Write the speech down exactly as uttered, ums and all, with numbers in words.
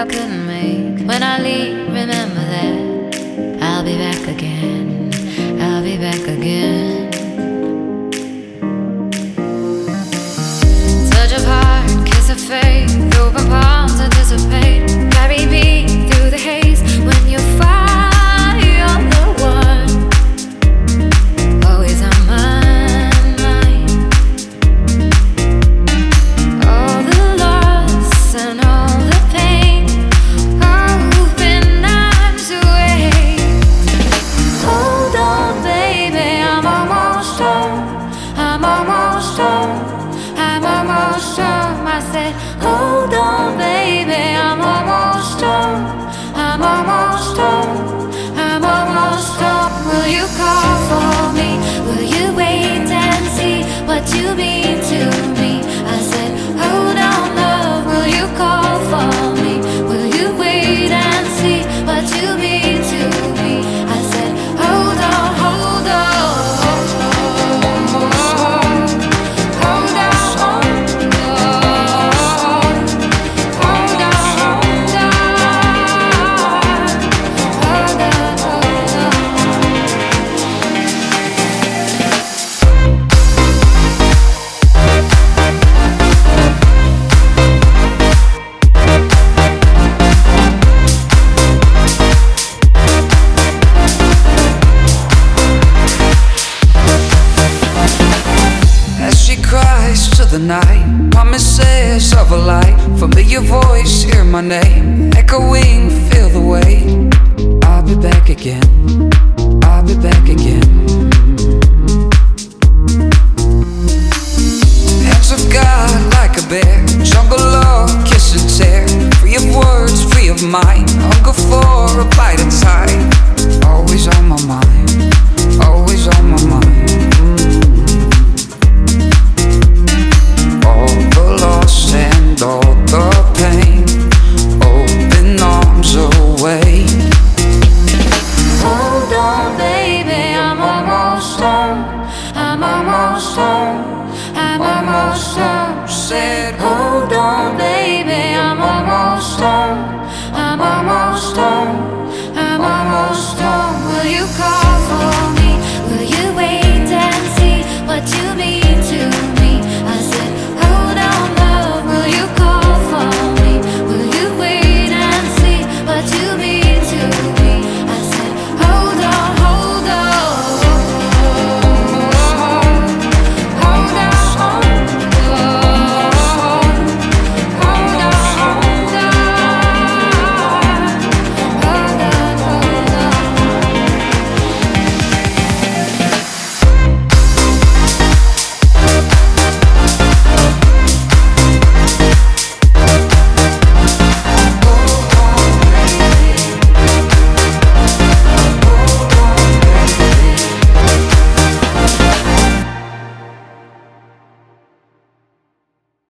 I couldn't make. When I leave, remember that I'll be back again, I'll be back again. Touch of heart, kiss of fate, open palms anticipate. Carry me through the haze when you find you're the one, always on my mind. All the loss and all the pain, hoping I'm to wait. Hold on, baby, I'm almost home, I'm almost home, I'm almost home. I said, hold on, baby, I'm almost home, I'm almost